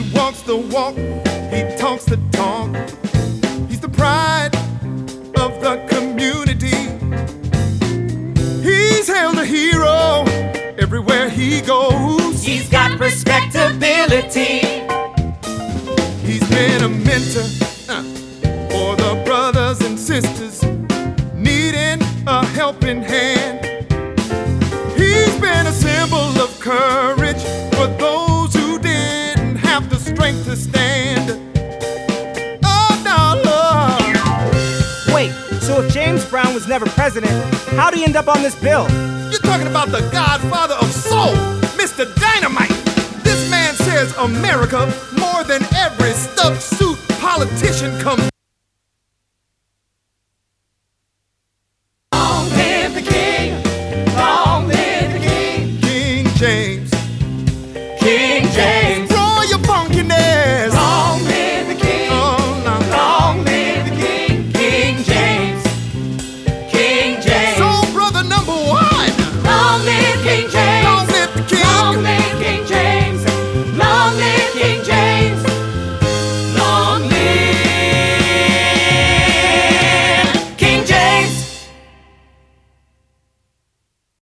walks the walk, he talks the talk. He's the pride of the community. He's hailed a hero everywhere he goes. He's got respectability. He's been a mentor for the brothers and sisters needing a helping hand. He's been a symbol of courage for those who didn't have the strength to stand. Oh, no, Lord. Wait, so if James Brown was never president, how'd he end up on this bill? You're talking about the godfather of soul, Mr. Dynamite. This man says America more than every stuffed suit politician comes